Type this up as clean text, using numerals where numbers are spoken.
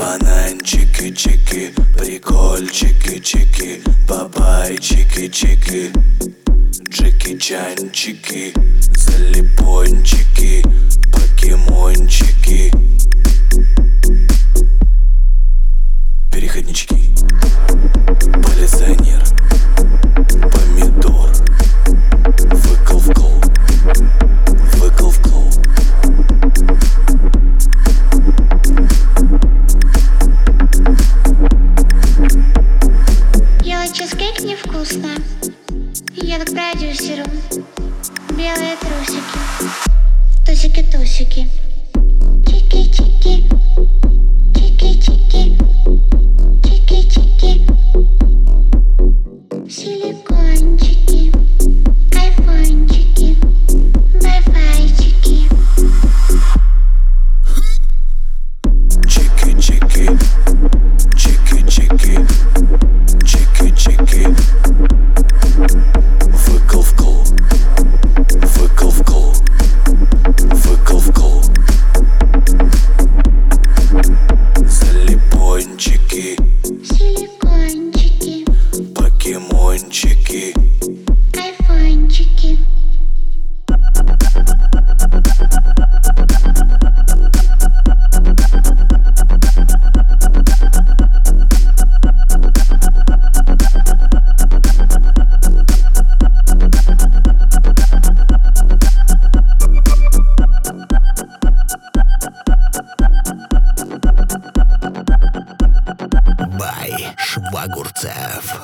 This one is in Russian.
Бананчики-чики, прикольчики-чики, бабайчики-чики, Джеки-чанчики, залипончики, покемончики, переходнички, полиционер, помидор, выкл-вкл, выкл-вкл. Ела чизкейк невкусно. Еду к продюсеру. Белые трусики, тусики-тусики. Чики-чики, чики-чики, чики-чики. Силикончики, айфончики, вай-файчики. Чики-чики, чики-чики, чики-чики, выкл-вкл, выкл-вкл, выкл-вкл, залипончики, Силикончики, покемончики. айфончики. Бай Швагурцев.